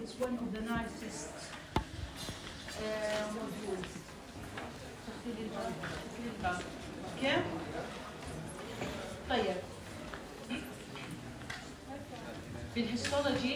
it's one of the nicest modules. اوكي طيب بالهيستولوجي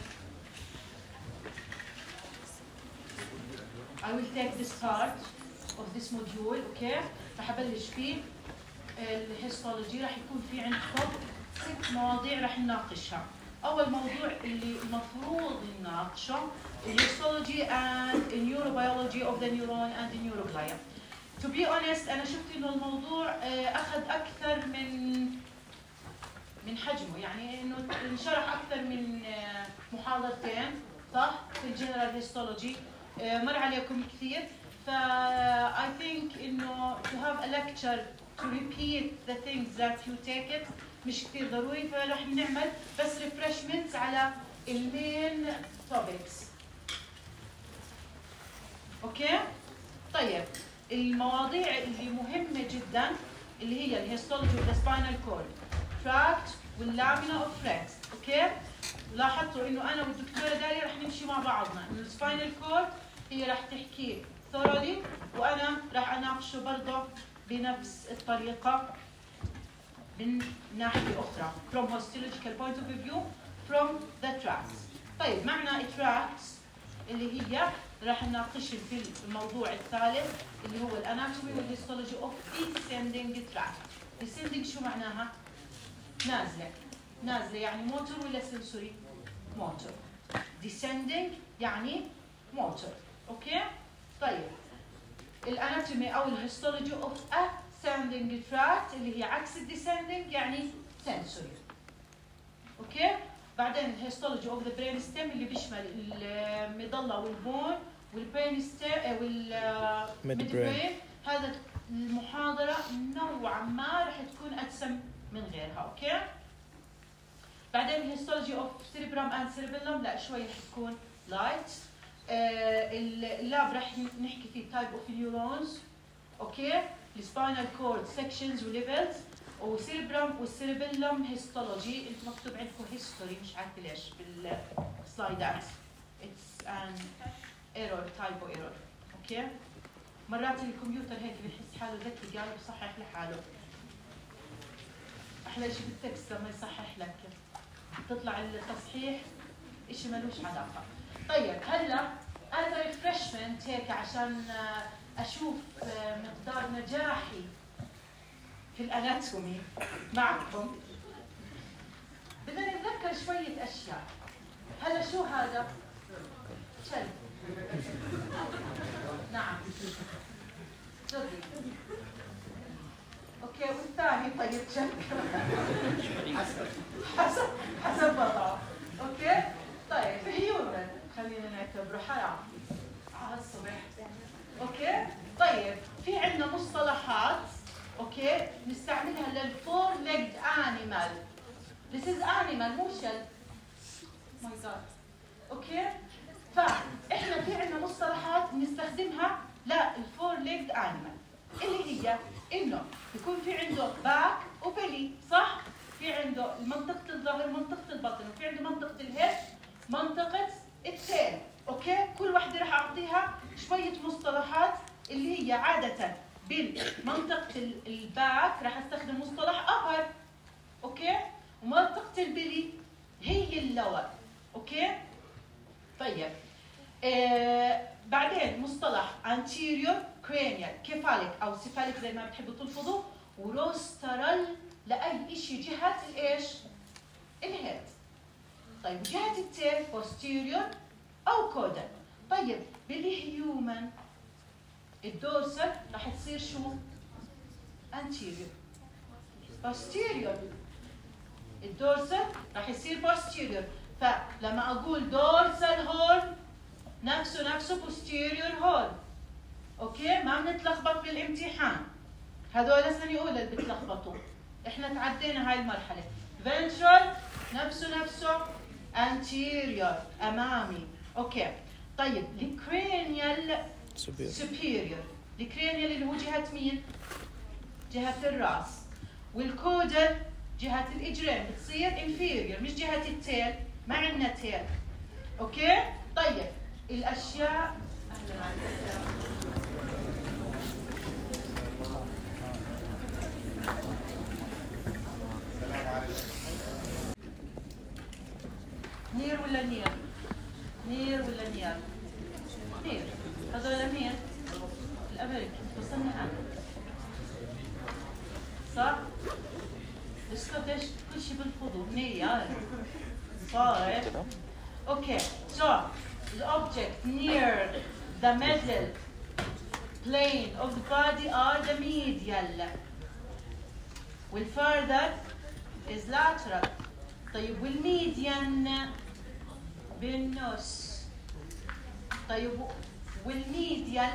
I will take this part of this module. اوكي راح ابلش فيه الهيستولوجي. راح يكون في عندكم 6 مواضيع راح نناقشها. اول موضوع اللي المفروض نناقشه الهيستولوجي and neurobiology of the neuron and the neuroglia. To be honest أنا شفت إنه الموضوع أخذ أكثر من حجمه، يعني إنه انشرح أكثر من محاضرتين صح في الجنرال هيستولوجي، مر عليكم كثير. ف I think إنه to have a lecture to repeat the things that you take it مش كثير ضروري، فراح نعمل بس refreshments على المين topics. أوكي؟ طيب المواضيع اللي مهمة جدا اللي هي الهيستولوجي اوف ذا سباينال كورد، تراكت واللامينا اوف فريكس. اوكي؟ لاحظتوا انه انا والدكتورة داليا رح نمشي مع بعضنا، انه السباينال كورد هي رح تحكيه ثورلي وانا رح اناقشه برضه بنفس الطريقة من ناحية أخرى from histological point of view from the tracts. طيب معنى tracts اللي هي راح نناقشها في الموضوع الثالث اللي هو الاناتومي والهيستولوجي اوف descending tract. descending شو معناها؟ نازلة. نازلة يعني موتور ولا سنسوري؟ موتور. descending يعني موتور. اوكي؟ طيب الاناتومي او الهيستولوجي اوف ascending tract اللي هي عكس الديسندنج يعني سنسوري. اوكي؟ بعدين الهيستولوجي اوف ذا برين ستيم اللي بيشمل المظله والبون والبرين ستيم والميد برين. هذا المحاضره نوعا ما راح تكون ادسم من غيرها. اوكي بعدين الهيستولوجي اوف سيريبرام اند سيربيلم لا شوي راح تكون لايت. اللاب راح نحكي فيه تايب اوف نيورونز. اوكي السباينال كورد سكشنز وليفلز وسيربرام والسيربيلم هيستولوجي. انتم مكتوب عندكم هيستوري مش عارفه ليش بالسلايدات. اتس ان ايرور تايبو ايرور. اوكي مرات الكمبيوتر هيك بحس حاله ذكي قال بصحح لحاله. احلى شيء بالتكست لما يصحح لك تطلع التصحيح شيء ملوش علاقه. طيب هلا انا ريفرشمنت هيك عشان اشوف مقدار نجاحي في الاناتومي معكم بدنا نتذكر شويه اشياء. هلا شو هذا؟ كلب. نعم صدق. اوكي والثاني طيب كلب حسب وضعه. اوكي طيب هيومن خلينا نعتبره حرام على الصبح. اوكي طيب في عندنا مصطلحات اوكي نستعملها للفور ليجد انيمال. This is animal مو شلب. ماي جاد. اوكي فاحنا في عندنا مصطلحات بنستخدمها للفور ليجد انيمال اللي هي انه يكون في عنده باك وبلي صح؟ في عنده منطقة الظهر منطقة البطن وفي عنده منطقة الهيد منطقة التيل. اوكي كل وحدة راح اعطيها شوية مصطلحات اللي هي عادة بالمنطقة الباك راح استخدم مصطلح upper. اوكي ومنطقة البلي هي اللور. اوكي طيب بعدين مصطلح anterior cranial cephalic او cephalic زي ما بتحبوا تلفظوا وروسترال لاي شيء جهة الايش؟ الهيد. طيب جهة التيل posterior او caudal. طيب بالهيومن الدورسل راح تصير شو؟ anterior. posterior الدورسل راح يصير posterior. فلما اقول dorsal horn نفسه posterior horn. اوكي ما بنتلخبط بالامتحان. هذول سنة أولى اللي بتلخبطوا. احنا تعدينا هاي المرحلة. ventral نفسه anterior امامي. اوكي طيب الكرينيال superior. الكرينيال اللي هو جهة مين؟ جهة الراس. والكودل جهة الاجرين بتصير inferior مش جهة التيل. ما عندنا تيل. اوكي طيب الاشياء اهلا عليكم. نير ولا نير؟ نير ولا نير؟ نير. هذول مين؟ الامريكي. وصلنا انا صح؟ السكوتش كل شيء بالفضول نير صار. اوكي so the object near the middle plane of the body are the medial والfurther is lateral. طيب والميديان بالنص. طيب والميديال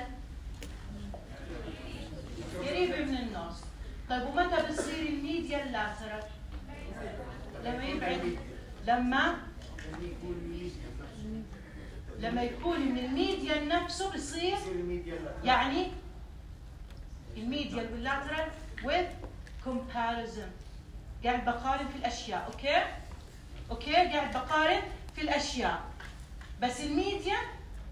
قريب من النص. طيب ومتى بصير الميديال لاترال؟ لما يبعد لما يكون من الميديال نفسه بصير يعني الميديال واللاترال with comparison. قاعد بقارن في الاشياء. اوكي قاعد بقارن في الاشياء بس الميديان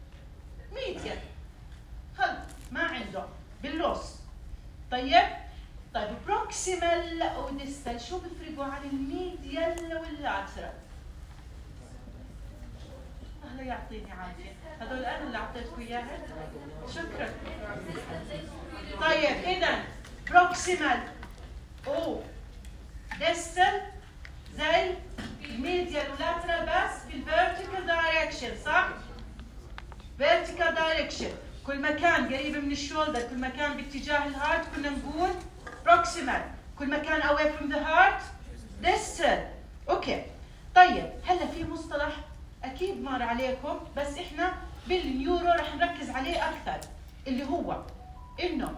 خل ما عنده باللوس. طيب بروكسيمال او ديستال شو بيفرقوا عن الميديال واللاترال؟ الله يعطيني عافيه هذول انا اللي اعطيتكم اياها شكرا. طيب اذا بروكسيمال او ديستال زي الميديال واللاترال بس بالفيرتيكال دايركشن صح؟ فيرتيكال دايركشن كل ما كان قريب من الشولدر كل ما كان باتجاه الهارت كنا نقول بروكسيمال كل ما كان away from the heart distal. اوكي طيب هلا في مصطلح اكيد مر عليكم بس احنا بالنيورو رح نركز عليه اكثر اللي هو انه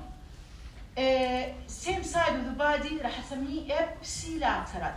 same side of the body رح اسميه ابسيلاترال.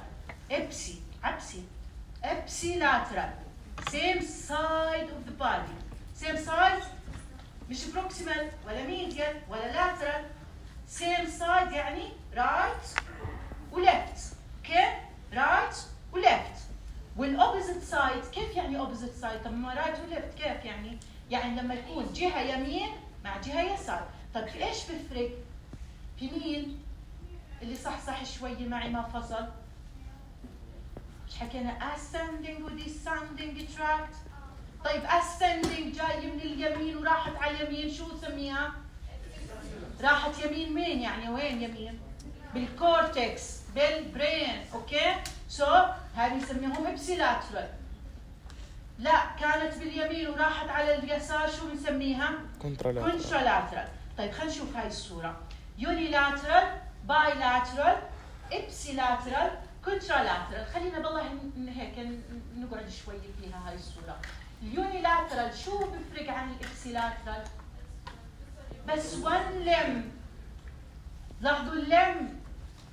ابسيلاترال same side of the body. same side مش بروكسيمال ولا ميديال ولا لاترال. same side يعني right وليفت. اوكي right وليفت. والاوبوزيت سايد كيف يعني اوبوزيت سايد؟ طب ما رايت وليفت كيف يعني؟ يعني لما يكون جهه يمين مع جهه يسار. طب في ايش بفرق؟ في مين اللي صح شويه معي ما فصل؟ مش حكينا ascending و descending tract؟ طيب ascending جاي من اليمين وراحت على اليمين شو نسميها؟ راحت يمين مين يعني وين يمين؟ بالكورتكس بالبرين. اوكي هذه نسميهم ابسيلاترال. لا كانت باليمين وراحت على اليسار شو بنسميها؟ كونترالاترال. طيب خلينا نشوف هاي الصوره يونيلاترال بايلاترال ابسيلاترال كونترالاترال. خلينا بالله هيك نقعد شوي فيها هاي الصوره. اليونيلاترال شو بيفرق عن الابسيلاترال؟ بس one limb. لاحظوا اللم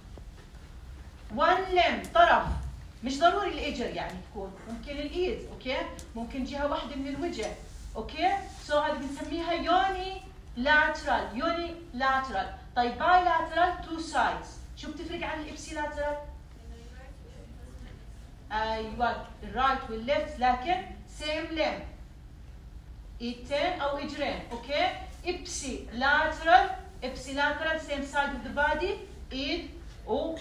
one limb طرف مش ضروري الاجر يعني تكون ممكن الايد. اوكي ممكن جهه واحده من الوجه. اوكي هذه بنسميها يونيلاترال. طيب بايلاترال two sides. شو بتفرق عن الابسيلاترال؟ ايوه الرايت والليفت لكن same limb ايدتين او اجرين. اوكي ابسيلاترال same side of the body ايد و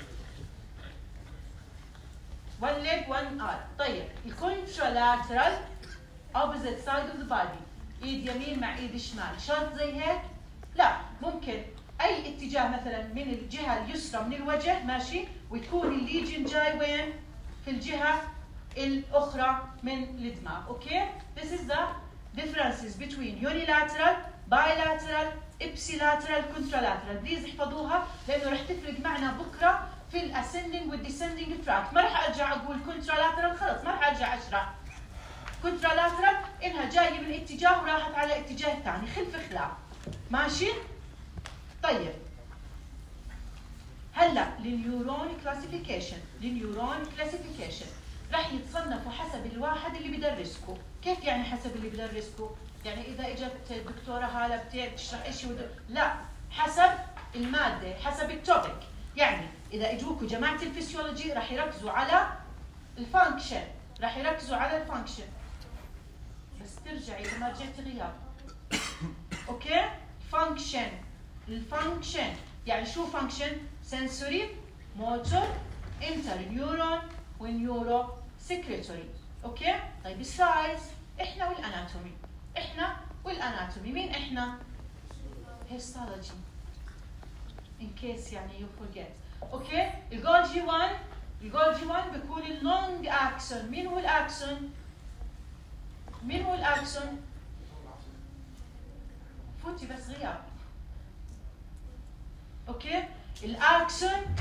one leg one arm. طيب الكونترالاترال opposite side of the body ايد يمين مع ايد شمال. شرط زي هيك؟ لا ممكن اي اتجاه مثلا من الجهه اليسرى من الوجه ماشي وتكون الليجن جاي وين؟ في الجهه الاخرى من الدماغ. اوكي this is the differences between unilateral bilateral ipsilateral contralateral. بليز احفظوها لانه رح تفرق معنا بكره في الاسندنج والديسندنج تراك. ما رح ارجع اقول كونترالاترال خلص ما رح ارجع اشرح. كونترالاترال انها جايه من اتجاه وراحت على اتجاه ثاني خلف خلاف. ماشي؟ طيب هلا النيورون كلاسيفيكيشن رح يتصنفوا حسب الواحد اللي بدرسكم. كيف يعني حسب اللي بدرسكم؟ يعني اذا اجت الدكتوره هاله بتشرح شيء لا حسب الماده حسب التوبيك. يعني اذا اجوكم جماعه الفسيولوجي رح يركزوا على الفانكشن. بس ترجعي لما رجعتي غياب. اوكي؟ فانكشن. الفانكشن يعني شو فانكشن؟ سنسوري، موتور، انتر نيورون، والنيورو سكريتوري. اوكي؟ طيب السايز احنا والاناتومي. احنا والاناتومي، مين احنا؟ هيستولوجي. in case يعني you forget. اوكي؟ الجولجي 1 بيكون اللونج اكسون. مين هو الاكسون؟ مين هو الاكسون؟ فوتي بس غياب. اوكي؟ الاكسون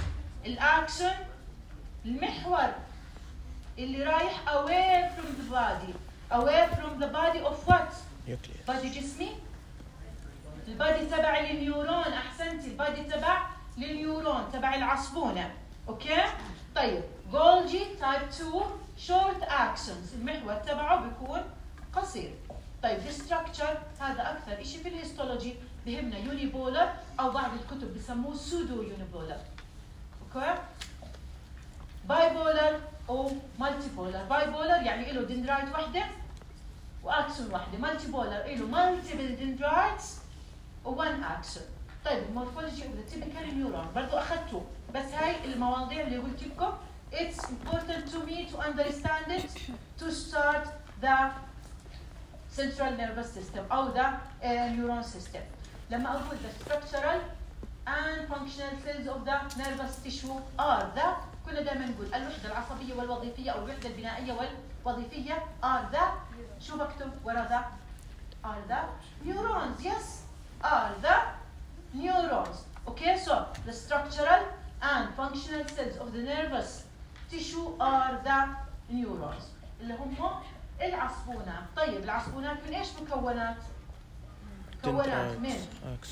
المحور اللي رايح away from the body of what؟ body جسمي؟ البادي تبع النيورون. احسنتي، البادي تبع النيورون تبع العصبونه. اوكي؟ طيب جولجي تايب 2 شورت اكسونز، المحور تبعه بيكون قصير. طيب الستراكشر هذا اكثر شيء في الهيستولوجي بهمنا يونيبولر او بعض الكتب بسموه سودو يونيبولر. اوكي؟ بايبولر او مالتي بولر. بايبولر يعني له دندرايت واحده واكسون واحده. مالتي بولر له مالتيبل دندرايتس وون اكسون. طيب المورفولوجي اوف ذا تيبيكال نيورون برضه اخذتوه، بس هاي المواضيع اللي قلت لكم it's important to me to understand it to start the central nervous system او the neuron system. لما اقول the structural and functional cells of the nervous tissue are the، كنا دائما نقول الوحده العصبيه والوظيفيه او الوحده البنائيه والوظيفيه are the، شو بكتب ورا ذا؟ are the neurons. Yes, are the neurons. Okay, so the structural and functional cells of the nervous tissue are the neurons اللي هم العصبونات. طيب العصبونات من ايش مكونات؟ مكونات من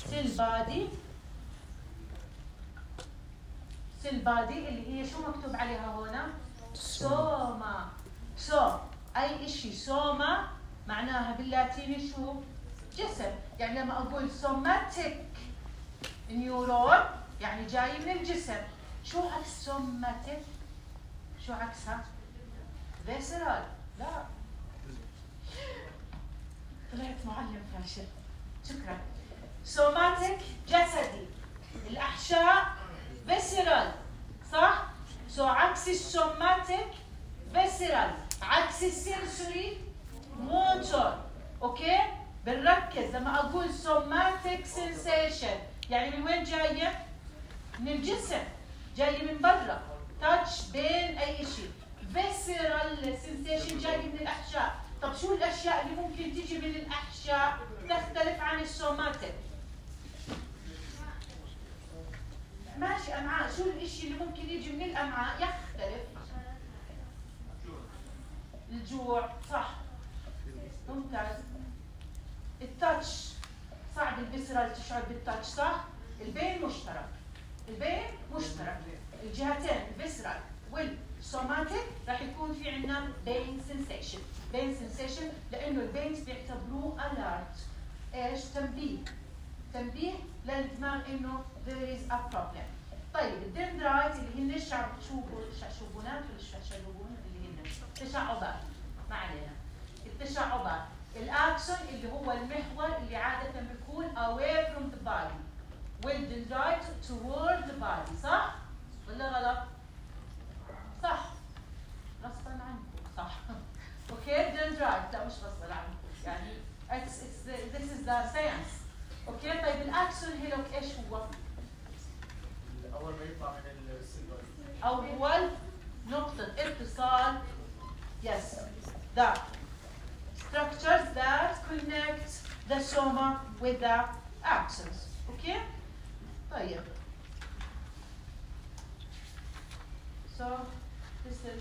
سيل بادي اللي هي شو مكتوب عليها هنا؟ سوما. اي شيء سوما معناها باللاتيني شو؟ جسم. يعني لما اقول سوماتيك نيورون يعني جاي من الجسم. شو عكس سوماتيك؟ شو عكسها؟ فيسرال. لا، طلعت معلم فاشل. شكرا. سوماتيك جسدي، الاحشاء فيسرال، صح؟ عكس السوماتيك فيسرال، عكس السنسوري موتور. اوكي؟ بنركز لما اقول سوماتيك سنسيشن يعني من وين جايه؟ من الجسم، جايه من برا، تاتش بين اي شيء. فيسرال سنسيشن جاي من الاحشاء. طب شو الاشياء اللي ممكن تيجي من الاحشاء تختلف عن السوماتيك؟ ماشي، امعاء. شو الاشي اللي ممكن يجي من الامعاء يختلف؟ الجوع، صح، ممتاز. التاتش، صعب الفيسرال تشعر بالتاتش، صح؟ البين مشترك، الجهتين الفيسرال والسوماتيك راح يكون في عندنا بين سنسيشن. لانه البينز بيعتبروه الارت، ايش؟ تنبيه للدماغ انه there is a problem. طيب الدندرايت اللي هن الشعشوبونات ولا الشعشوبون اللي هن التشعبات، ما علينا، التشعبات. الاكسون اللي هو المحور اللي عاده بيكون away from the body والدندرايت toward the body، صح ولا غلط؟ صح، غصبا عنكم، صح. اوكي، الدندرايت لا مش غصبا عنكم، يعني this is the science. اوكي. طيب الاكسون هيلوك ايش هو؟ اول ما يطلع من السيل، اول نقطة اتصال. Yes, the structures that connect the soma with the axons. اوكي. طيب. So this is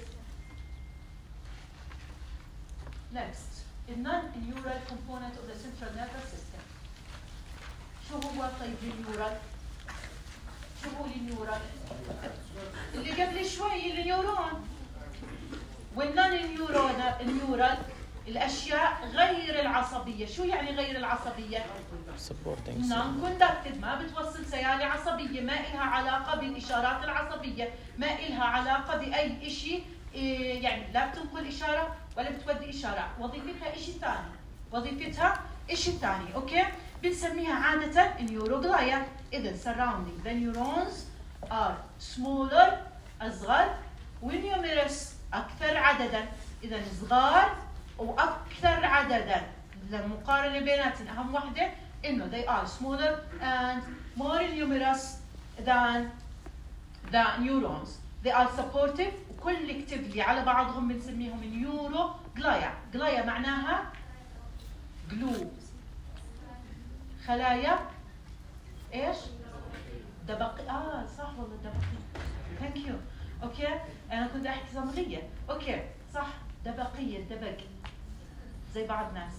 next. The non-neural component of the central nervous system. شو هو طيب النيورال؟ شو هو النيورال؟ اللي قبل شوي النيورون. والنون النيورال الاشياء غير العصبيه. شو يعني غير العصبيه؟ نون كوندكتد، ما بتوصل سيالة عصبيه، ما إلها علاقه بالاشارات العصبيه، ما إلها علاقه باي شيء، يعني لا بتنقل اشاره ولا بتودي اشارات، وظيفتها شيء ثاني، وظيفتها شيء ثاني، اوكي؟ بنسميها عادة نيوروغلايا. اذا surrounding the neurons are smaller اصغر ونيوميرس اكثر عددا. اذا صغار واكثر عددا. المقارنة بيناتهم اهم وحدة انه they are smaller and more numerous than the neurons. They are supportive collectively على بعضهم بنسميهم نيوروغلايا. غلايا معناها glue، خلايا ايش؟ دبقي. صح والله دبقية. ثانك يو. اوكي انا كنت احكي صمغية. اوكي صح دبقية دبق زي بعض ناس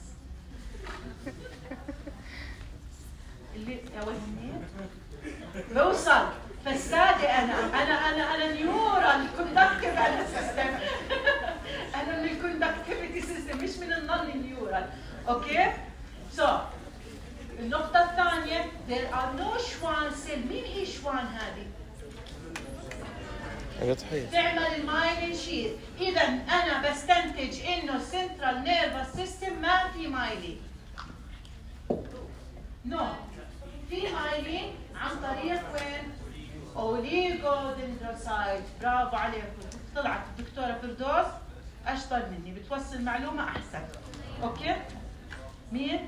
اللي يا ويلي بوصل فسادة. انا نيورال كوندكتيف انا سيستم. انا من الكوندكتيفيتي سيستم مش من النون نيورال. اوكي سو النقطة الثانية there are no Schwann cell. مين هي Schwann هذه؟ تعمل المايلين شيت. إذا أنا بستنتج إنه central nervous system ما في مايلين. نو في مايلين عن طريق وين؟ أوليغودندروسايت. برافو عليكم. طلعت الدكتورة فردوس أشطر مني، بتوصل معلومة أحسن. أوكي؟ مين؟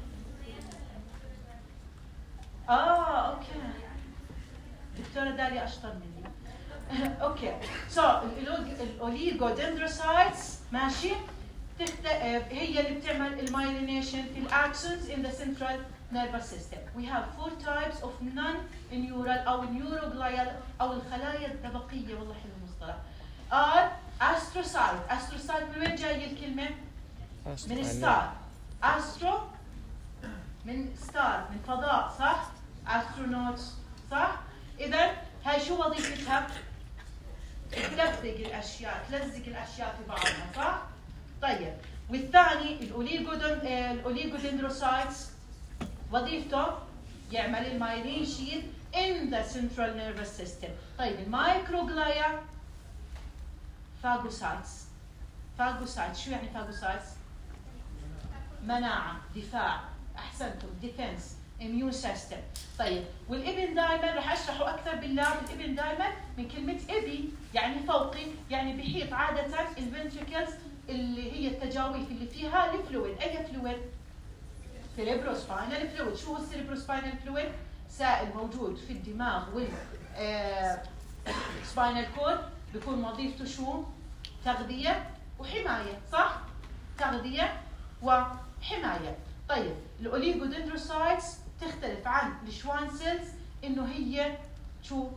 اوكي دكتورة داليا اشطر مني. اوكي سو الاوليغودندروسايتس ماشي هي اللي بتعمل المايلينيشن في الاكسونز in the central nervous system. We have 4 types of non-neural او neuroglial او الخلايا الدبقية. والله حلو المصطلح. are astrocyte. astrocyte من وين جاي الكلمة؟ من ستار. astro من ستار من فضاء صح؟ استرونوتس صح؟ إذا هاي شو وظيفتها؟ تلزق الأشياء في بعضها صح؟ طيب والثاني الأوليغودندروسايتس وظيفته يعمل المايلين شيت in the central nervous system. طيب المايكروغلايا فاجوسايتس. فاجوسايتس شو يعني فاجوسايتس؟ مناعة دفاع. احسنتم ديفنس اميون سيستم. طيب والابن دائما رح اشرحه اكثر بالله. الابن دائما من كلمه ابي يعني فوقي، يعني بحيط عاده الفنتريكلز اللي هي التجاويف اللي فيها الفلويد. اي فلويد؟ سيريبروسباينال فلويد. شو هو السيريبروسباينال فلويد؟ سائل موجود في الدماغ وال سباينال كورد. بيكون وظيفته شو؟ تغذيه وحمايه صح؟ تغذيه وحمايه. طيب الاوليغودندروسايتس تختلف عن الشوان سيلز انه هي شو؟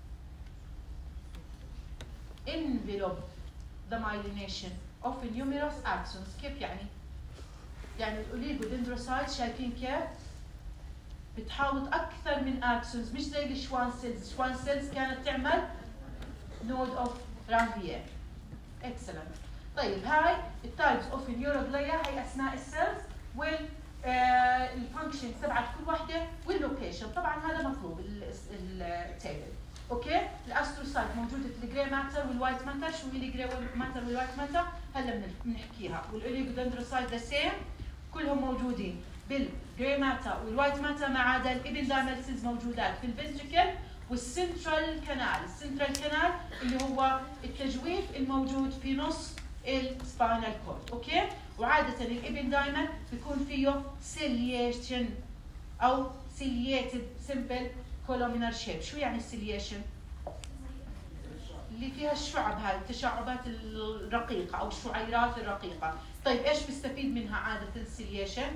envelop the myelination of numerous axons. كيف يعني؟ يعني الاوليغودندروسايتس شايفين كيف؟ بتحاوط اكثر من اكسونز مش زي الشوان سيلز. الشوان سيلز كانت تعمل نود اوف رانفيير. اكسلنت. طيب هاي التايبس اوف نيوروغلايا هي اسماء السيلز وال الفانكشن تبعت كل وحده واللوكيشن. طبعا هذا مطلوب التيبل. اوكي الاستروسايت موجوده في الجراي ماتر والوايت ماتر. شو هي الجراي ماتر والوايت ماتر؟ هلا بنحكيها. والاوليغودندروسايت ذا سيم كلهم موجودين بالجراي ماتر والوايت ماتر ما عدا الابندايمال سيلز موجودات في الفنتريكل والسنترال كانال. السنترال كانال اللي هو التجويف الموجود في نص السباينال كورد. اوكي وعادة الابن دايما بيكون فيه سيليشن او سيلييتد سمبل كولومينر شيب. شو يعني السيليشن؟ اللي فيها الشعب هاي التشعبات الرقيقة او الشعيرات الرقيقة. طيب ايش بيستفيد منها عادة السيليشن؟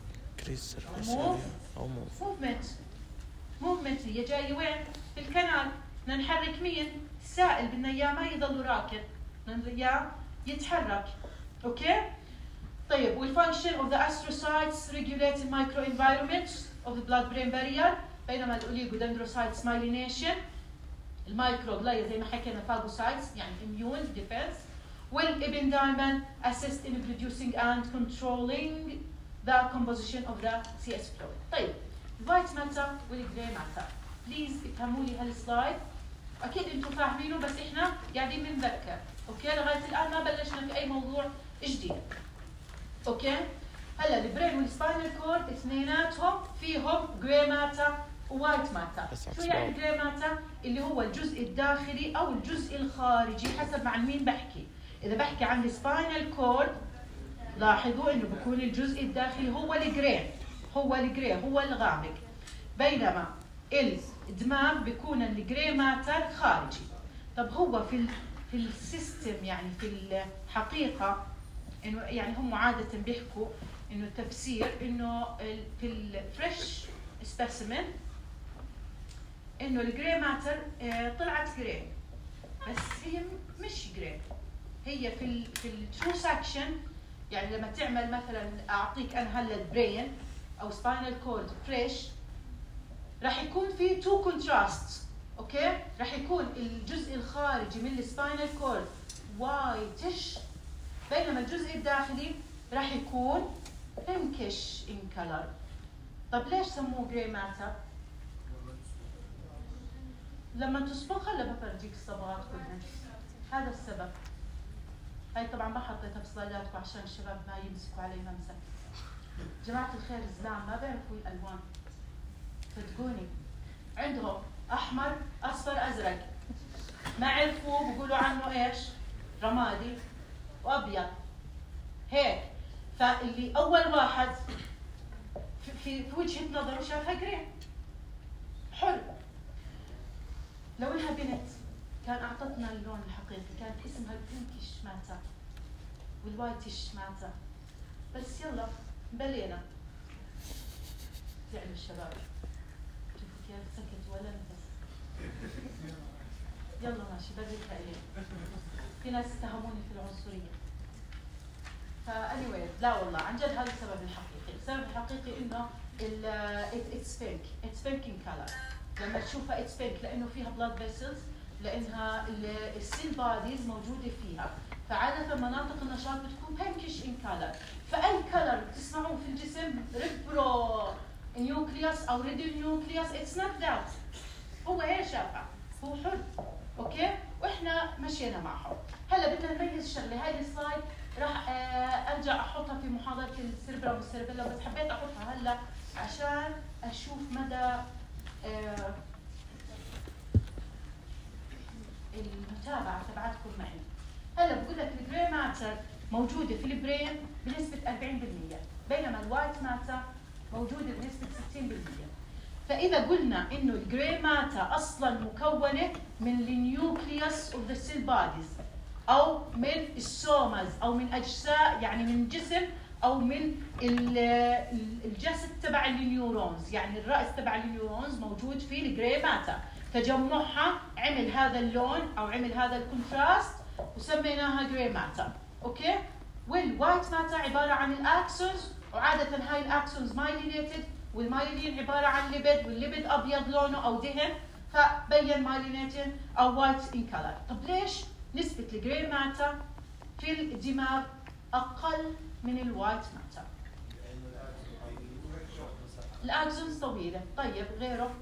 موفمنت. هي جاية وين؟ في الكنال. بدنا نحرك مين؟ السائل. بدنا اياه ما يضل راكد، بدنا اياه يتحرك. اوكي طيب والفانكشن of the astrocytes regulate the microenvironment of the blood-brain barrier. بينما الاوليغودندروسايتس myelination. المايكروغلايا زي ما حكينا فاجوسايتس يعني immune defense. والابندايمال assist in producing and controlling the composition of the CS fluid. طيب الوايت ماتر والجراي ماتر. بليز افهموا لي هالسلايد. اكيد انتم فاهمينه بس احنا قاعدين بنذكر. اوكي لغايه الان ما بلشنا في اي موضوع جديد. اوكي؟ هلا البرين والسباينال كورد اثنيناتهم فيهم جراي ماتر ووايت ماتر. شو يعني جراي ماتر؟ اللي هو الجزء الداخلي او الجزء الخارجي حسب مع مين بحكي. اذا بحكي عن السباينال كورد لاحظوا انه بكون الجزء الداخلي هو الجراي، هو الغامق، بينما الدماغ بيكون الجراي ماتر خارجي. طب هو في السيستم، يعني في الحقيقه انه يعني هم عاده بيحكوا انه التفسير انه في الفريش سبيسيمن انه الجراي ماتر طلعت جراي، بس هي مش جراي. هي في الترو سكشن، يعني لما تعمل مثلا اعطيك انا هلا برين او سباينال كورد فريش، راح يكون في تو كونتراست. اوكي؟ راح يكون الجزء الخارجي من السباينال كورد وايتش، بينما الجزء الداخلي راح يكون pinkish in color. طب ليش سموه جراي ماتر؟ لما تصبغ، هلا بفرجيك الصبغات كلها. هذا السبب. هاي طبعا ما حطيتها في سلايداتكم عشان الشباب ما يمسكوا علي ممسك. جماعة الخير الزلام ما بيعرفوا الألوان، صدقوني. عندهم أحمر أصفر أزرق، ما عرفوا بيقولوا عنه إيش؟ رمادي وأبيض هيك. فاللي أول واحد في وجهة نظره شافها جراي حلو. لو إنها بنت كان أعطتنا اللون الحقيقي، كانت اسمها البينكيش ماتا والوايتش ماتا. بس يلا بلينا. زعلوا الشباب، شوفوا كيف سكت ولا نفس. يلا ماشي بدرك عليه. في ناس اتهموني في العنصرية. فانيوي لا والله عن جد هذا السبب الحقيقي. السبب الحقيقي انه it's pink in color. لما تشوفها it's pink لانه فيها blood vessels، لانها السيل بوديز موجوده فيها، فعاده مناطق النشاط بتكون pinkish in color. فاي كلر تسمعوه في الجسم ريبرو نيوكليوس او ريديو نيوكليوس it's not that. هو هيك شافها، هو حر. اوكي؟ واحنا مشينا معه. هلا بدنا نميز شغله. هاي السلايد راح ارجع احطها في محاضره السيربرا والسيربيلا، بس حبيت احطها هلا عشان اشوف مدى المتابعه تبعتكم معي. هلا بقول لك الجراي ماتر موجوده في البرين بنسبه 40%، بينما الوايت ماتر موجوده بنسبه 60%. فاذا قلنا انه الجراي ماتر اصلا مكونه من النيوكليوس اوف ذا سيل بوديز، او من السومز، او من اجزاء يعني من جسم، او من الجسد تبع النيورونز، يعني الراس تبع النيورونز موجود في الجراي ماتر. تجمعها عمل هذا اللون او عمل هذا الكونتراست وسميناها جراي ماتر. اوكي؟ والوايت ماتر عباره عن الاكسونز، وعاده هاي الاكسونز مايلينيتد، والمايلين عباره عن ليبيد، والليبيد ابيض لونه او دهن، فبين مايلينيتد او وايت ان كلر. طب ليش نسبه الجراي ماتر في الدماغ اقل من الوايت ماتر؟ الاكسونز طويله. طيب غيره؟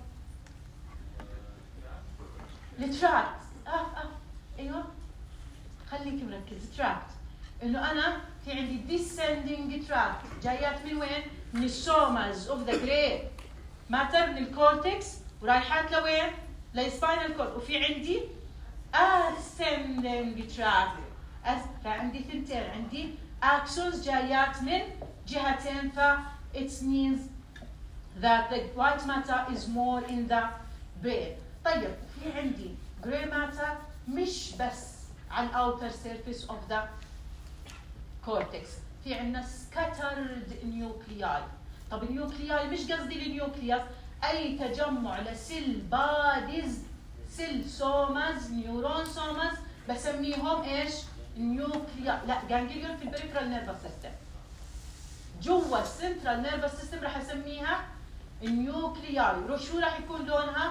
التراكت. ايوه خليك مركز. تراكت انه انا في عندي descending tract جايات من وين؟ من السومز اوف ذا جراي ماتر، من الكورتكس، ورايحات لوين؟ للسباينال كورد. وفي عندي ascending tract، فعندي ثنتين، عندي axons جايات من جهتين، ف it means that the white matter is more in the brain. طيب في عندي gray matter مش بس على outer surface of the cortex، في عندنا scattered nuclei. طب النيوكلياي مش قصدي النيوكليوس، اي تجمع لسيل باديز، سيل سومز، نيورون سومز، بسميهم ايش؟ نيوكليا. لا جانجليون في البريفرال نيرفس سيستم، جوا السنترال نيرفس سيستم راح اسميها النيوكلياي. شو راح يكون لونها؟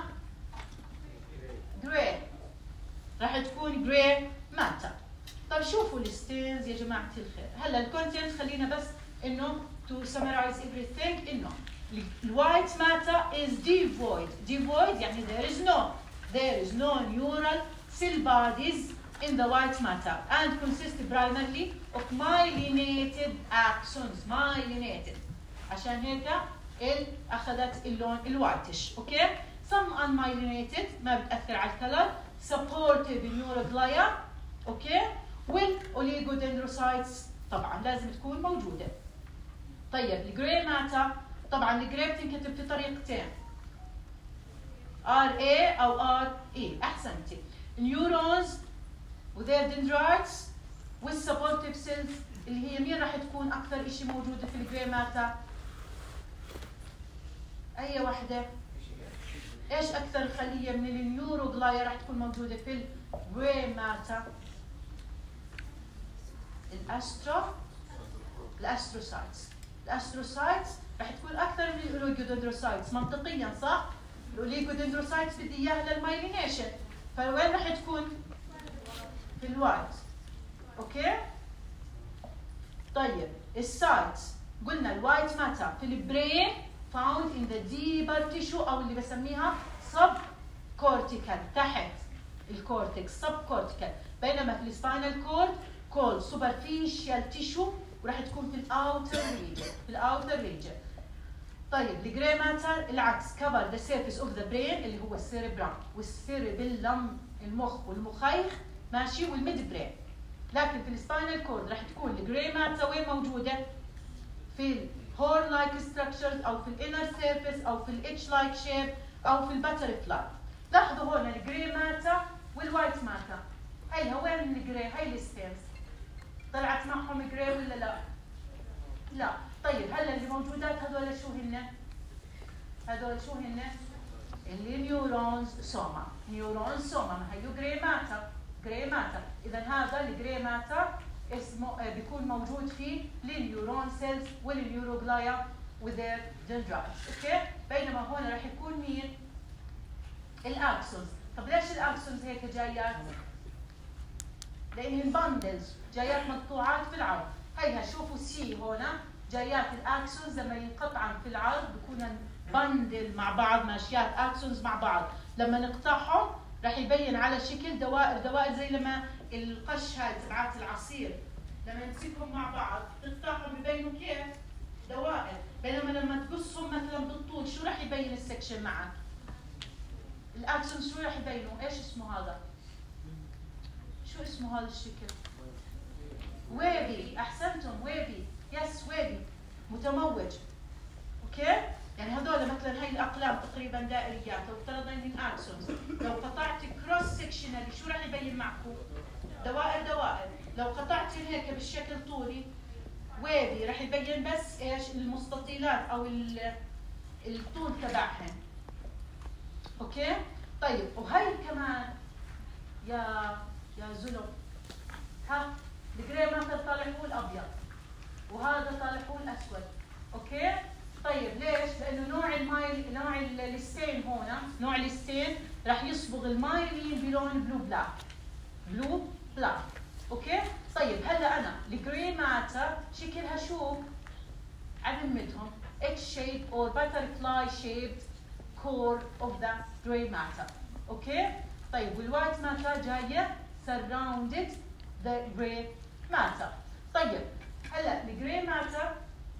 جراي، راح تكون جراي ماتر. طيب شوفوا الستينز يا جماعه الخير. هلا الكونتنت خلينا بس انه to summarize everything انه الوايت matter is devoid. devoid يعني there is no neural cell bodies in the white matter and consist primarily of myelinated axons. myelinated. عشان هيك أخذت اللون الوايتش. أوكي. some unmyelinated ما بتأثر على الكلر. supportive neuroglia. أوكي. والأوليغودندروسايتس طبعا لازم تكون موجودة. طيب الجراي ماتر طبعا الجراي بتنكتب بطريقتين. RA أو RE. أحسنتي. neurons وذير dendrites والسبورتيف سيلز اللي هي مين راح تكون أكثر شيء موجودة في الجراي ماتر؟ أي واحدة؟ إيش أكثر خلية من النيوروغلايا راح تكون موجودة في الجراي ماتر؟ الأستروسايتس. الأستروسايتس راح تكون أكثر من الأوليغودندروسايتس منطقياً صح؟ الأوليغودندروسايتس بدي إياها للمايلينيشن، فوين راح تكون؟ في الوايت. أوكي؟ طيب السايتس قلنا الوايت ماتر في البرين found in the deeper tissue أو اللي بسميها subcortical تحت الكورتكس subcortical، بينما في السباينال كورد called superficial tissue وراح تكون في الاوتر ريجن. في الاوتر ريجن. طيب الجراي ماتر العكس cover the surface of the brain اللي هو السيربرام والسيربيلم المخ والمخيخ ماشي والميد برين. لكن في السباينال كورد راح تكون الجراي ماتر وين موجوده؟ في الهورن لايك ستراكشرز او في الانر سيرفيس او في الاتش لايك شيب او في الباترفلاي. لاحظوا هون الجراي ماتر والوايت ماتر. هيها وين الجراي؟ هي الستيمز طلعت معهم جراي ولا لا؟ لا. طيب هلا اللي موجودات هذول شو هن؟ هذول شو هن؟ اللي نيورونز سوما. نيورونز سوما ما هيو جراي ماتر. جراي ماتر. اذا هذا الجراي ماتر اسمه بيكون موجود فيه النيورون سيلز والنيوروغلايا وذير دندرايتس. اوكي؟ بينما هون راح يكون مين؟ الاكسونز. طب ليش الاكسونز هيك جايات؟ لأنهن باندلز جايات مقطوعات في العرض. هيها شوفوا سي هنا جايات الاكسونز لما ينقطعن في العرض بكونن باندل مع بعض ماشيات اكسونز مع بعض. لما نقطعهم راح يبين على شكل دوائر. دوائر زي لما القش هاي تبعات العصير لما نمسكهم مع بعض تقطعهم ببينوا كيف؟ دوائر. بينما لما تقصهم مثلا بالطول شو راح يبين السكشن معك؟ الاكسونز شو راح يبينوا؟ ايش اسمه هذا؟ شو اسمه هذا الشكل؟ ويفي. احسنتم ويفي. يس ويفي متموج. اوكي؟ يعني هذول مثلا هي الاقلام تقريبا دائريات لو افترضنا انهن اكسونز، لو قطعت كروس سكشنالي شو راح يبين معكم؟ دوائر دوائر. لو قطعت هيك بالشكل طولي ويفي راح يبين بس ايش؟ المستطيلات او الطول تبعهن. اوكي؟ طيب وهي كمان يا زلم ها الجراي ماتر طالع هو الابيض وهذا طالع هو الاسود. اوكي؟ طيب ليش؟ لانه نوع الستين هون نوع الستين راح يصبغ المايلين بلون بلو بلاك. بلو بلاك. اوكي؟ طيب هلا انا الجراي ماتر شكلها شو؟ علمتهم H shape or butterfly shaped core of the gray matter. اوكي؟ طيب والوايت ماتر جايه surrounded the gray matter. طيب هلا الجراي ماتر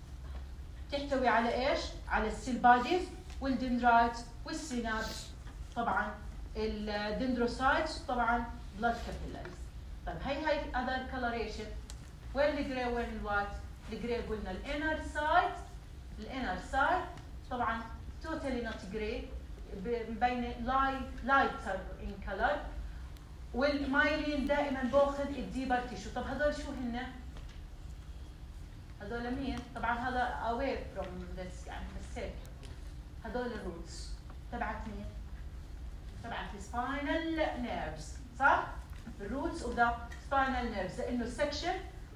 تحتوي على ايش؟ على السيل باديز والدندرايتس والسينابس طبعا الدندروسايتس طبعا بلاد كابيلاريز. طيب هي other coloration. وين الجراي وين الوايت؟ الجراي قلنا الانر سايد طبعا totally not gray مبينه lighter in color. والمايلين دائما باخذ الديبر تيشو. طب هذول شو هن؟ هذول مين؟ طبعا هذا away from this يعني بالسيف. هذول الروتس تبعت مين؟ تبعت السباينال نيرفز صح؟ الروتس اوف ذا سباينال نيرفز لانه السكشن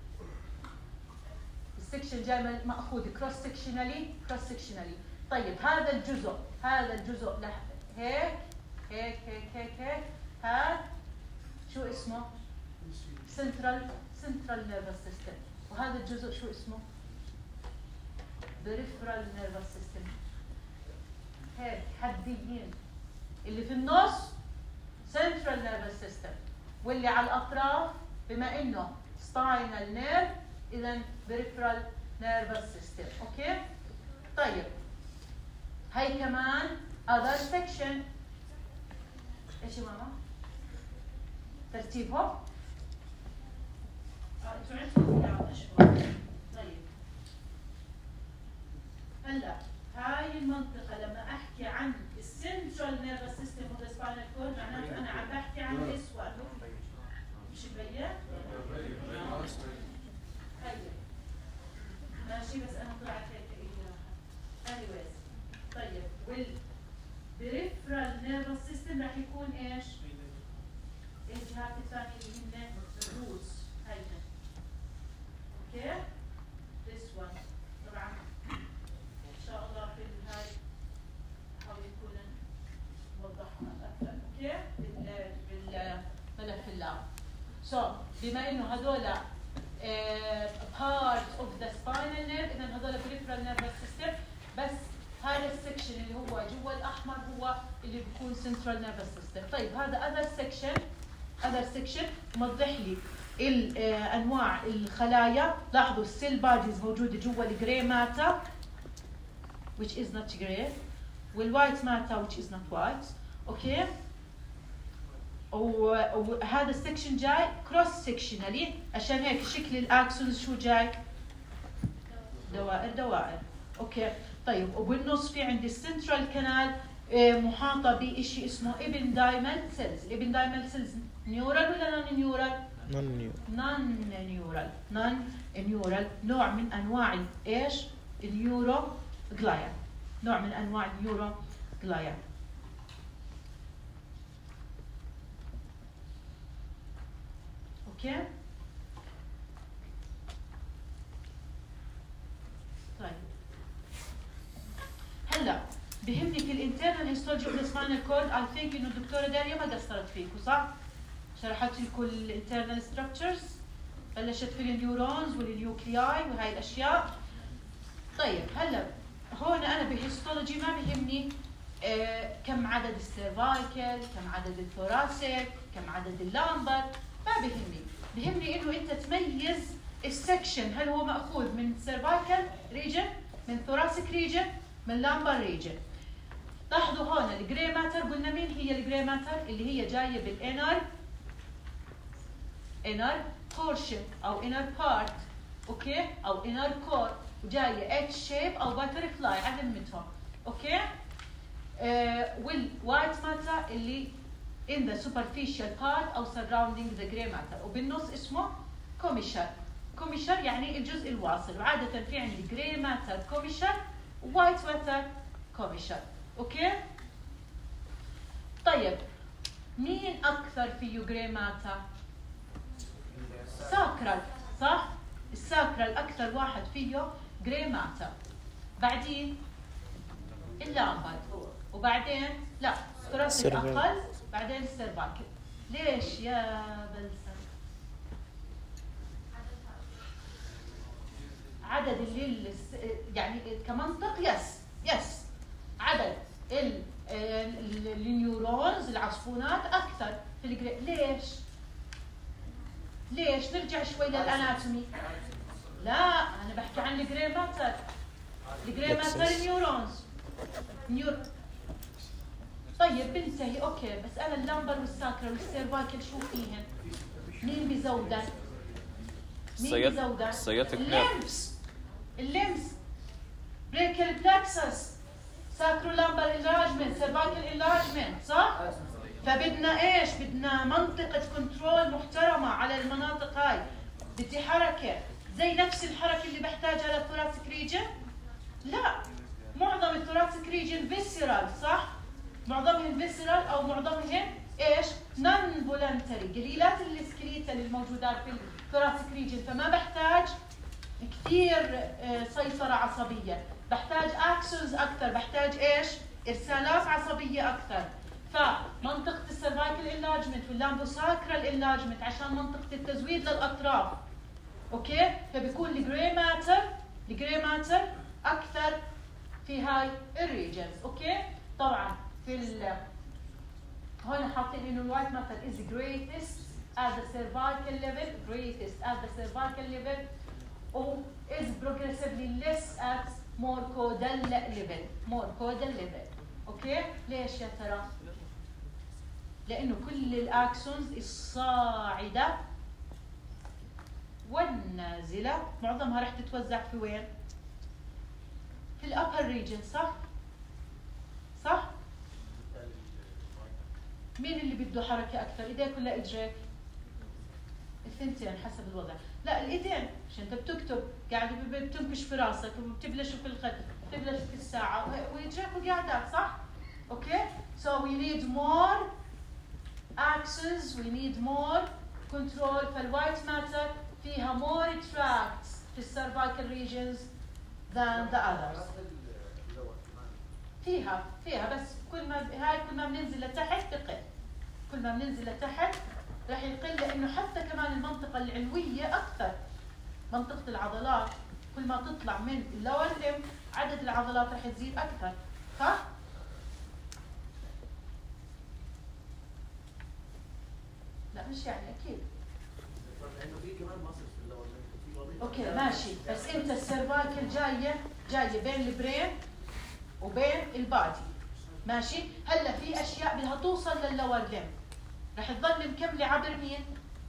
جاي ماخوذ كروس سكشنالي. طيب هذا الجزء هيك هيك هيك هيك هيك هذا شو اسمه؟ سنترال نيرفس سيستم. وهذا الجزء شو اسمه؟ بريفرال نيرفس سيستم. هيك حديين. اللي في النص سنترال نيرفس سيستم. واللي على الاطراف بما انه spinal nerve اذا peripheral nervous system. اوكي طيب هي كمان other section. ايش يا ماما ترتيبهم؟ انتوا عندكم اياه اشهر. طيب هلا هاي المنطقة لما احكي عن السنترال نيرفس سيستم والسباينال كورد معناته انا عم بحكي عن الاسود. مش مبين؟ طيب ماشي بس انا طلعت هيك اياها. anyways طيب والبريفرال نيرفس سيستم رح يكون ايش؟ الجهات الثانية اللي هن الروس هيدا. اوكي؟ this one طبعا ان شاء الله في هاي حاول يكون موضحهم اكثر. اوكي؟ بالملف اللاب. بما انه هذول part of the spinal nerve اذا هذول peripheral nervous system بس هذا السكشن اللي هو جوا الاحمر هو اللي بيكون central nervous system. طيب هذا other section موضح لي انواع الخلايا. لاحظوا السيل باديز موجوده جوا الجراي ماتا which is not grey والوايت ماتا which is not white. اوكي وهذا السكشن جاي كروس سكشنالي عشان هيك شكل الاكسونز شو جاي دوائر. اوكي طيب وبالنص في عندي السنترال كانال محاطه بشيء اسمه ابندايمال سيلز. الابندايمال سيلز نيورال ولا نون نيورال؟ نون نيورال نوع من انواع ايش؟ النيورو جلايا. نوع من انواع النيورو جلايا. اوكي طيب هلا بهمني في الانترنال هيستولوجي اوف ذا سباينال كورد. اي ثينك انه الدكتوره داليا ما قصرت فيكم صح؟ شرحت لكم الانترنال ستراكشرز، بلشت في النيورونز والنيوكلياي وهي الاشياء. طيب هلا هون انا بهيستولوجي ما بهمني كم عدد السيرفايكل، كم عدد الثوراسيك، كم عدد اللامبر، ما بهمني انه انت تميز السكشن هل هو ماخوذ من سيرفايكل ريجن، من ثوراسيك ريجن، من لامبر ريجن. لاحظوا هون الجراي ماتر قلنا مين هي الجراي ماتر؟ اللي هي جايه بالانر بورشن او انر بارت اوكي او انر كور وجايه اتش شيب او باتر فلاي على ذمتهم. اوكي والوايت ماتر اللي in the superficial part او surrounding the gray matter وبالنص اسمه كوميشر. كوميشر يعني الجزء الواصل، وعاده في عندي gray matter كوميشر ووايت matter كوميشر. اوكي طيب مين اكثر فيه gray matter؟ ساكرال صح؟ الساكرال اكثر واحد فيه gray matter، بعدين اللامبر وبعدين لا ثوراسيك اقل، بعدين السيرفايكل. ليش يا بلسم؟ عدد اللي يعني كمنطق يس عدد النيورونز العصفونات اكثر في الجري. ليش؟ نرجع شوي للاناتومي. لا انا بحكي عن الجري ماتر. الجري ماتر نيورونز طيب بنتهي اوكي، بس انا اللامبر والساكرا والسيرفايكل شو فيهن؟ مين بيزودن؟ الليمس بريكل بلاكسس ساكرو لامبر انلارجمنت سيرفايكل انلارجمنت صح؟ فبدنا ايش؟ بدنا منطقة كنترول محترمة على المناطق هاي. بدي حركة زي نفس الحركة اللي بحتاجها للثوراسيك ريجن؟ لا، معظم الثوراسيك ريجن فيسيرال صح؟ معظمهم فيسيرال او معظمهم ايش؟ نون فولنتري، قليلات السكليتال الموجودات في الثوراسيك ريجن، فما بحتاج كثير سيطرة عصبية، بحتاج اكسونز اكثر، بحتاج ايش؟ ارسالات عصبية اكثر. فمنطقة السيرفايكل انلارجمنت واللامبوساكرال انلارجمنت عشان منطقة التزويد للاطراف. اوكي؟ فبيكون الجراي ماتر اكثر في هاي الريجنز. اوكي؟ طبعا في هون حاطين انه الوايت ماتر از جريتست at the cervical level, greatest at the cervical level, or is progressively less at more caudal level. More caudal level. اوكي؟ ليش يا ترى؟ لانه كل الاكسونز الصاعده والنازله معظمها راح تتوزع في وين؟ في الابر ريجن، صح؟ صح؟ مين اللي بده حركه اكثر؟ ايديك ولا اجريك؟ الثنتين حسب الوضع. لا الايدين عشان انت بتكتب قاعد بتنكش في راسك وبتبلش في الخد، بتبلش في الساعه واجريك وقاعدات، صح؟ اوكي؟ So we need more axes, we need more control. فالوايت ماتر فيها more tracts في السيرفايكال regions than the others. فيها بس كل ما بننزل لتحت بقل. كل ما بننزل لتحت راح يقل، لانه حتى كمان المنطقه العلويه اكثر. منطقه العضلات كل ما تطلع من اللور ليم عدد العضلات راح تزيد اكثر، صح؟ لا مش يعني اكيد. لانه في كمان ماسلز في اللور ليم، في وظيفه. اوكي ماشي، بس انت السيرفايكل جايه بين البرين وبين البادي، ماشي؟ هلا في اشياء بدها توصل لللور ليم رح تضل مكمله عبر مين؟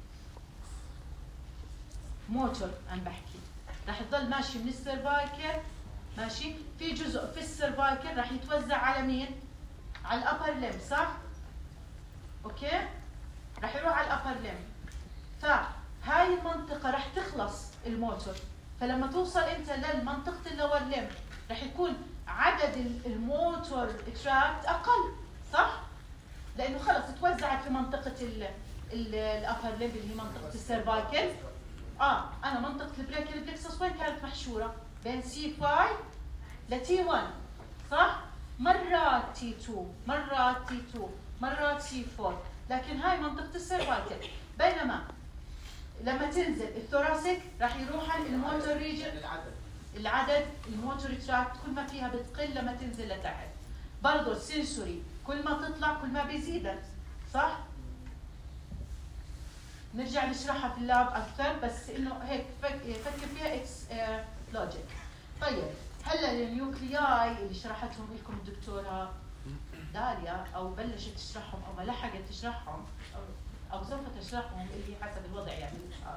موتور عم بحكي، رح تضل ماشي من السيرفايكل، ماشي؟ في جزء في السيرفايكل رح يتوزع على مين؟ على الابر ليم، صح؟ اوكي؟ رح يروح على الابر ليم. فهاي المنطقه رح تخلص الموتور، فلما توصل انت لمنطقه اللور ليم رح يكون عدد الموتور تراكت اقل، صح؟ لانه خلص توزعت في منطقه الابر ليم اللي هي منطقه السيرفايكل. انا منطقه البريكل بلكسس وين كانت محشوره؟ بين سي 5 لتي 1، صح؟ مرات تي 2، مرات تي 2، مرات سي 4، لكن هاي منطقه السيرفايكل. بينما لما تنزل الثوراسيك راح يروح الموتور ريجن، العدد الموتور تراكت كل ما فيها بتقل لما تنزل لتحت. برضه السنسوري كل ما تطلع كل ما بيزيد، صح؟ نرجع نشرحها في اللاب اكثر، بس انه هيك فكر فيها اتس لوجيك. طيب هلا النيوكلياي اللي شرحتهم لكم الدكتوره داليا، او بلشت تشرحهم او ما لحقت تشرحهم او سوف تشرحهم اللي حسب الوضع يعني.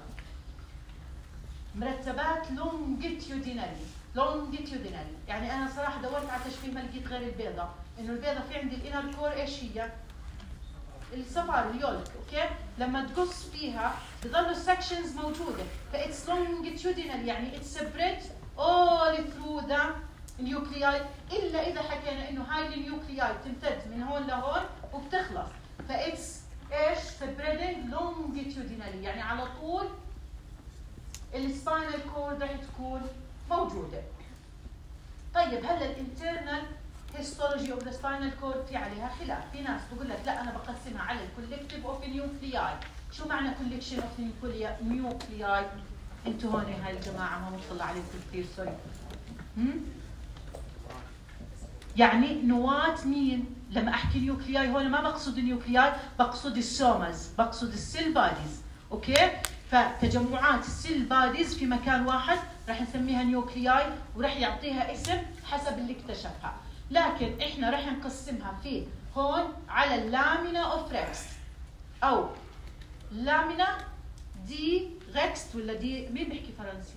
مرتبات لونجيتيودينالي. يعني انا صراحه دورت على تشبيه ما لقيت غير البيضه، انه البيضه في عندي الانر كور ايش هي؟ الصفار اليولك، اوكي؟ لما تقص فيها بضلوا السكشنز موجوده، فاتس لونجيتيودينال يعني اتس سبريد all through the nuclei، الا اذا حكينا انه هاي النيوكلياي تمتد من هون لهون وبتخلص، فاتس ايش؟ سبريدنج لونجيتيودينالي يعني على طول السباينال كورد رح تكون موجوده. طيب هلا الانترنال هيستولوجي اوف ذا سباينال كورد في عليها خلاف، في ناس بقول لك لا انا بقسمها على الكولكتيف اوف نيوكلياي. شو معنى كولكشن اوف نيوكلياي؟ انتوا هون هاي الجماعه ما مطلع عليكم كثير، سوري. يعني نواة مين؟ لما احكي نيوكلياي هون ما بقصد النيوكلياي، بقصد السومز، بقصد السيل باديز، اوكي؟ فتجمعات السيل باديز في مكان واحد رح نسميها نيوكلياي، ورح يعطيها اسم حسب اللي اكتشفها. لكن احنا رح نقسمها في هون على اللامينا اوف ريكس، او لامينا دي ريكس، ولا دي مين بيحكي فرنسي؟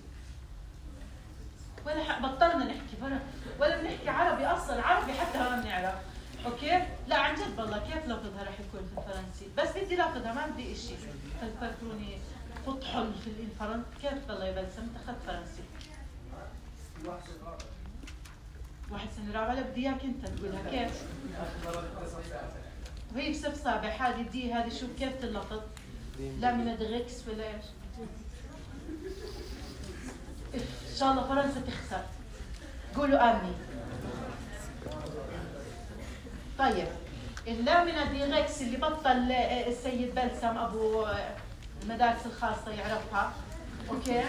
ولا بطلنا نحكي فرنسي ولا بنحكي عربي اصلا، عربي حتى ما بنعرف، اوكي؟ لا عن جد والله كيف لفظها رح يكون في الفرنسي؟ بس بدي لفظها ما بدي شيء، فكروني فطحل في الفرنسي، كيف والله يا بلسم انت اخذت فرنسي؟ واحد سنة رابعة. لا بدي اياك انت تقولها كيف؟ وهي بصف سابع، هذه دي هذه شوف كيف تلفظ؟ لامينا دي ريكس ولا ايش؟ ان شاء الله فرنسا تخسر. قولوا امين. طيب اللامينا دي ريكس اللي بطل السيد بلسم ابو المدارس الخاصة يعرفها، اوكي؟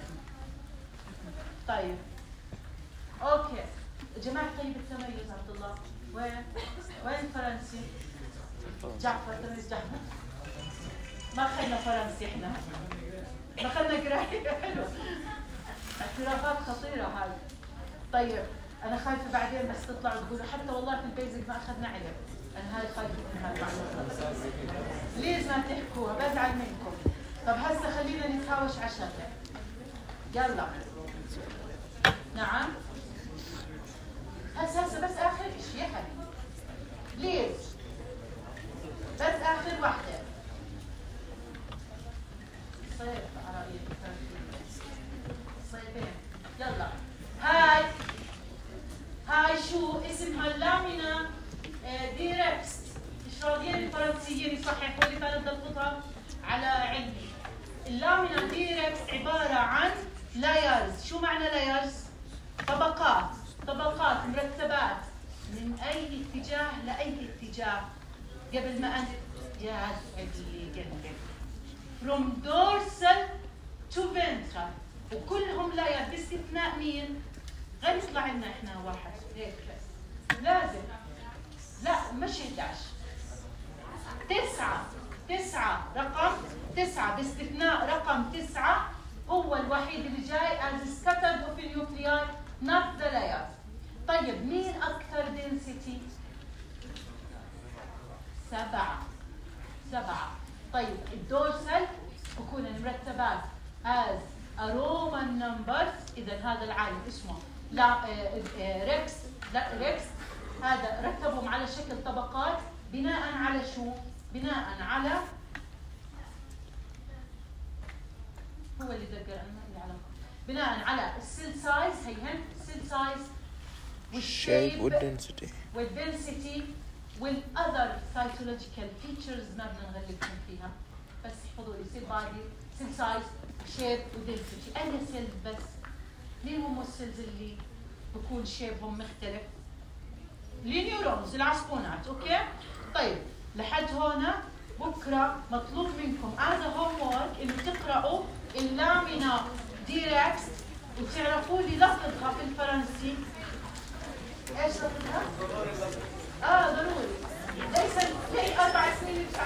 طيب اوكي جماعة طيب التميز عبد الله، وين الفرنسي؟ جعفر، تميز جعفر. ما اخذنا فرنسي احنا، ما اخذنا قرايه. حلو، اعترافات خطيره هاي. طيب انا خايفه بعدين بس تطلعوا تقولوا حتى والله في البيزك ما اخذنا علم. انا هاي خايفه من هاي المعلومات. بليز ما تحكوها، بزعل منكم. طب هسه خلينا نتهاوش على شغله. يلا. نعم. هسه بس اخر شيء يا حبيبي. بليز. بس اخر وحده. صيف على رأيي صيفين. يلا. هاي شو اسمها؟ اللامينا ديركس. ايش راضيين الفرنسيين يصححوا لي كانت ضبطها على علمي. اللامينا ديركس عباره عن لايرز. شو معنى لايرز؟ طبقات مرتبات من اي اتجاه لاي اتجاه. قبل ما انت يا اللي قلبي from dorsal to ventral وكلهم لاير باستثناء مين؟ غير يطلع لنا احنا واحد هيك لازم. لا مش 11 9 رقم 9 باستثناء رقم 9 هو الوحيد اللي جاي as scattered of nuclei not the layers. طيب مين أكثر density؟ 7. طيب الدورسال بكون المرتبات as a Roman numbers. إذا هذا العالم اسمه ريكس هذا رتبهم على شكل طبقات بناء على شو؟ بناء على هو اللي ذكر أنا على بناء على السيل سايز. هيهن السيل سايز والشيب والدنسيتي والاذر سايتولوجيكال فيتشرز ما بدنا نغلبكم فيها، بس احفظوا لي سيل بادي، سيل سايز، شيب ودنسيتي. اي سيلز بس؟ مين هم السيلز اللي بكون شيبهم مختلف؟ النيورونز العصبونات. اوكي طيب لحد هنا بكره مطلوب منكم از هوم وورك انه تقراوا اللامينا ديركس وتعرفوا لي لفظها في الفرنسي. ايش لفظها؟ ضروري. ليس لي 4 سنين